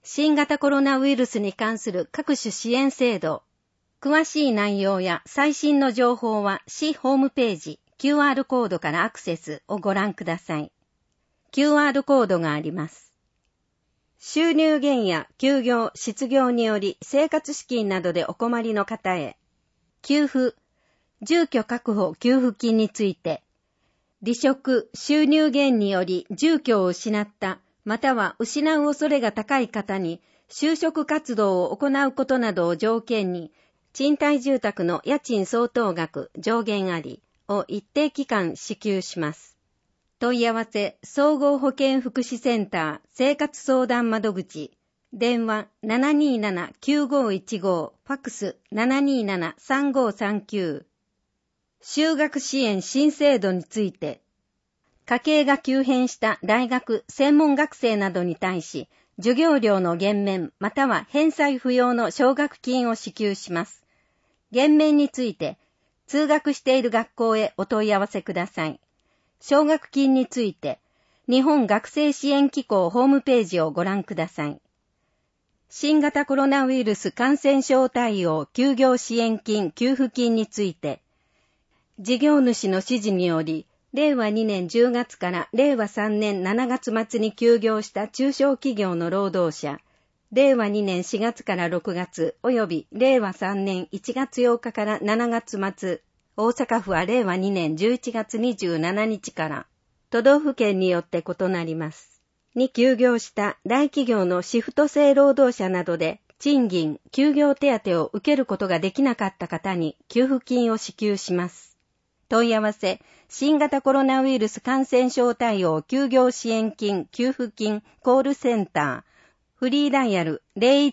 新型コロナウイルスに関する各種支援制度。詳しい内容や最新の情報は市ホームページ QR コードからアクセスをご覧ください。QR コードがあります。収入減や休業、失業により生活資金などでお困りの方へ。給付、住居確保給付金について、離職、収入減により住居を失った、または失う恐れが高い方に就職活動を行うことなどを条件に、賃貸住宅の家賃相当額上限ありを一定期間支給します。問い合わせ、総合保健福祉センター生活相談窓口、電話 727-9515、ファックス 727-3539。就学支援新制度について、家計が急変した大学、専門学生などに対し、授業料の減免または返済不要の奨学金を支給します。減免について、通学している学校へお問い合わせください。奨学金について、日本学生支援機構ホームページをご覧ください。新型コロナウイルス感染症対応休業支援金給付金について、事業主の指示により、令和2年10月から令和3年7月末に休業した中小企業の労働者、令和2年4月から6月及び令和3年1月8日から7月末、大阪府は令和2年11月27日から、都道府県によって異なります。に休業した大企業のシフト制労働者などで、賃金、休業手当を受けることができなかった方に給付金を支給します。問い合わせ、新型コロナウイルス感染症対応休業支援金給付金コールセンター、フリーダイヤル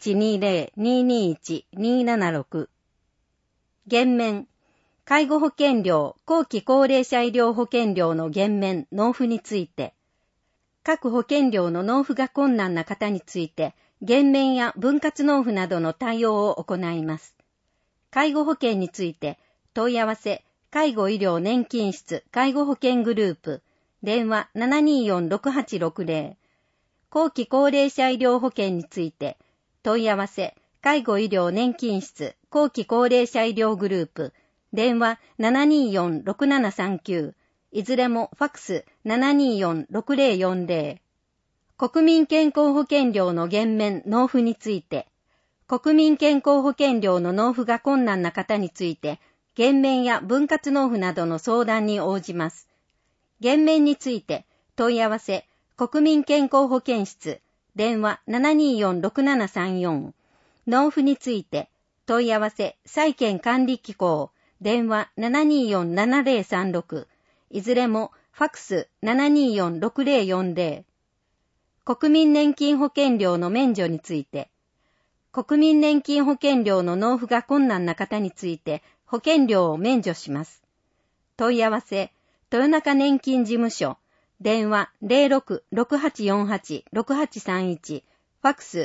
0120-221-276。減免、介護保険料、後期高齢者医療保険料の減免、納付について、各保険料の納付が困難な方について、減免や分割納付などの対応を行います。介護保険について、問い合わせ、介護医療年金室介護保険グループ、電話 724-6860。後期高齢者医療保険について、問い合わせ、介護医療年金室後期高齢者医療グループ、電話 724-6739。いずれもファックス 724-6040。国民健康保険料の減免納付について、国民健康保険料の納付が困難な方について、減免や分割納付などの相談に応じます。減免について問い合わせ、国民健康保険室、電話 724-6734。納付について問い合わせ、債権管理機構、電話 724-7036。いずれもファックス 724-6040。国民年金保険料の免除について、国民年金保険料の納付が困難な方について、保険料を免除します。問い合わせ、豊中年金事務所、電話 06-6848-6831、ファックス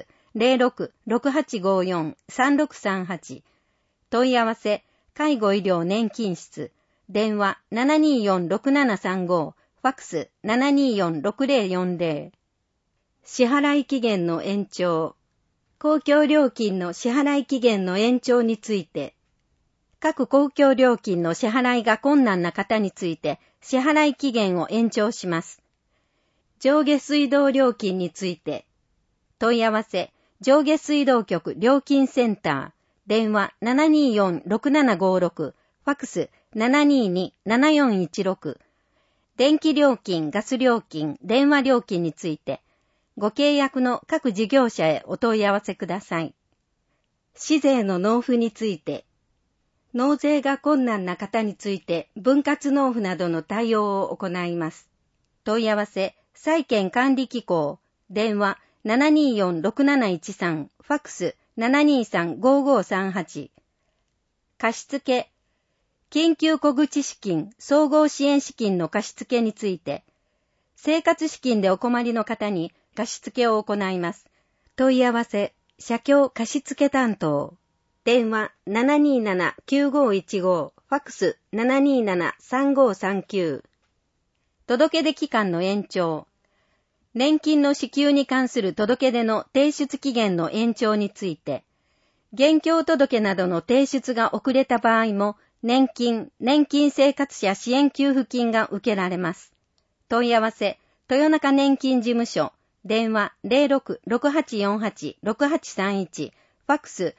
06-6854-3638、問い合わせ、介護医療年金室、電話 724-6735、ファックス 724-6040。支払い期限の延長、公共料金の支払い期限の延長について、各公共料金の支払いが困難な方について支払い期限を延長します。上下水道料金について、問い合わせ、上下水道局料金センター、電話 724-6756、ファックス 722-7416、電気料金、ガス料金、電話料金について、ご契約の各事業者へお問い合わせください。市税の納付について、納税が困難な方について分割納付などの対応を行います。問い合わせ、債権管理機構、電話 724-6713、ファックス 723-5538。貸付、緊急小口資金、総合支援資金の貸付について、生活資金でお困りの方に貸付を行います。問い合わせ、社協貸付担当。電話 727-9515、ファックス 727-3539。届け出期間の延長。 年金の支給に関する届け出の提出期限の延長について、現況届などの提出が遅れた場合も、年金生活者支援給付金が受けられます。問い合わせ、豊中年金事務所、電話 06-6848-6831、ファックス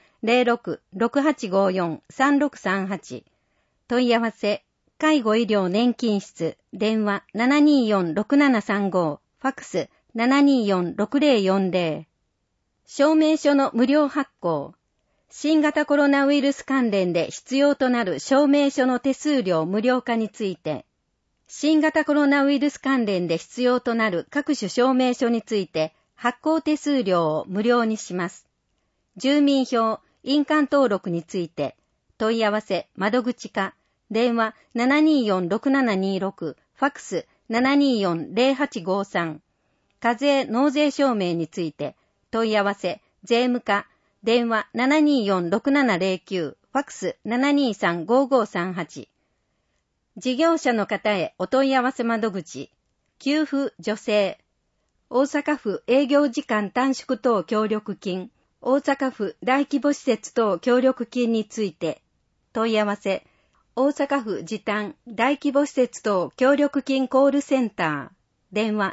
06-6854-3638、問い合わせ、介護医療年金室、電話 724-6735、ファックス 724-6040。証明書の無料発行。新型コロナウイルス関連で必要となる証明書の手数料無料化について、新型コロナウイルス関連で必要となる各種証明書について発行手数料を無料にします。住民票、印鑑登録について、問い合わせ、窓口課、電話 724-6726、ファックス 724-0853。課税納税証明について、問い合わせ、税務課、電話 724-6709、ファックス 723-5538。事業者の方へお問い合わせ窓口、給付助成、大阪府営業時間短縮等協力金、大阪府大規模施設等協力金について、問い合わせ、大阪府時短大規模施設等協力金コールセンター、電話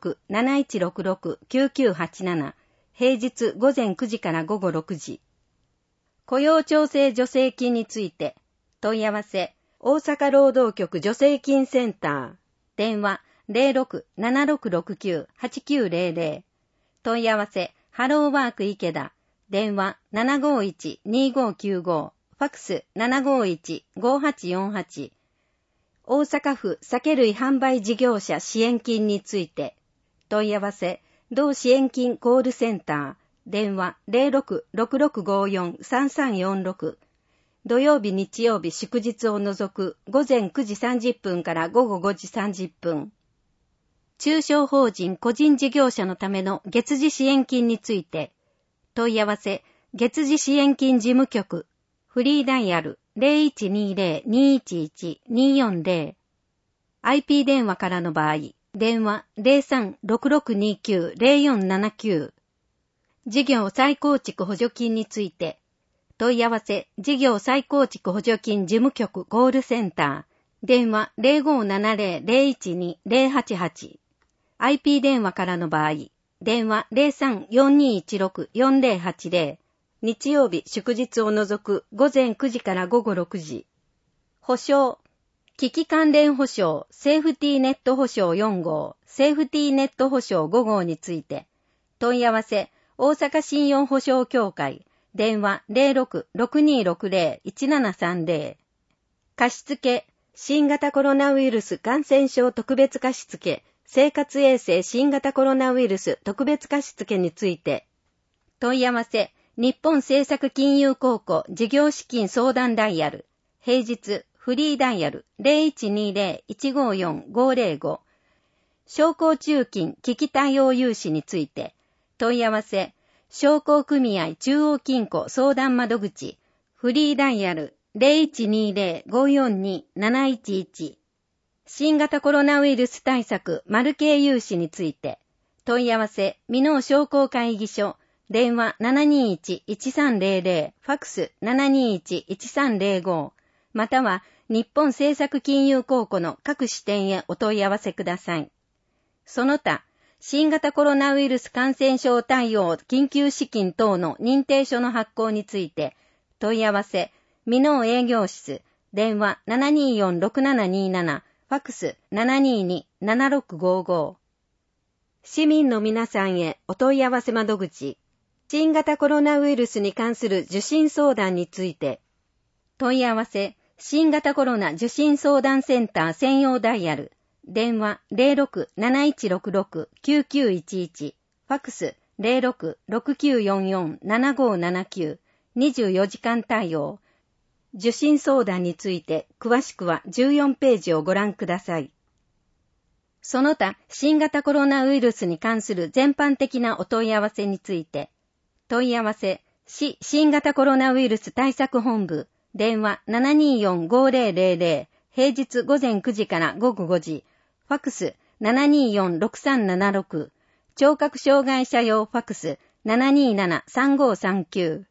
06-7166-9987、平日午前9時から午後6時。雇用調整助成金について、問い合わせ、大阪労働局助成金センター、電話 06-7669-8900、問い合わせ、ハローワーク池田、電話 751-2595、ファックス 751-5848。大阪府酒類販売事業者支援金について、問い合わせ、同支援金コールセンター、電話 06-6654-3346。土曜日日曜日祝日を除く午前9時30分から午後5時30分。中小法人個人事業者のための月次支援金について、問い合わせ、月次支援金事務局、フリーダイヤル 0120-211-240。IP 電話からの場合、電話 03-6629-0479。事業再構築補助金について、問い合わせ、事業再構築補助金事務局コールセンター、電話 0570-012-088。IP 電話からの場合、電話 03-4216-4080。日曜日祝日を除く午前9時から午後6時。保証、機器関連保証、セーフティーネット保証4号、セーフティーネット保証5号について、問い合わせ、大阪信用保証協会、電話 06-6260-1730。貸付、新型コロナウイルス感染症特別貸付、生活衛生新型コロナウイルス特別貸付について、問い合わせ、日本政策金融公庫事業資金相談ダイヤル、平日フリーダイヤル 0120-154-505。商工中金危機対応融資について、問い合わせ、商工組合中央金庫相談窓口、フリーダイヤル 0120-542-711。新型コロナウイルス対策マル系融資について、問い合わせ、箕面商工会議所、電話 721-1300、ファックス 721-1305、または日本政策金融公庫の各支店へお問い合わせください。その他、新型コロナウイルス感染症対応緊急資金等の認定書の発行について、問い合わせ、箕面営業室、電話 724-6727、ファックス 722-7655。市民の皆さんへお問い合わせ窓口、新型コロナウイルスに関する受診相談について、問い合わせ、新型コロナ受診相談センター専用ダイヤル、電話 06-7166-9911、ファックス 06-6944-7579、24時間対応。受診相談について詳しくは14ページをご覧ください。その他、新型コロナウイルスに関する全般的なお問い合わせについて、問い合わせ、市新型コロナウイルス対策本部、電話 724-5000、平日午前9時から午後5時、ファックス 724-6376、 聴覚障害者用ファクス 727-3539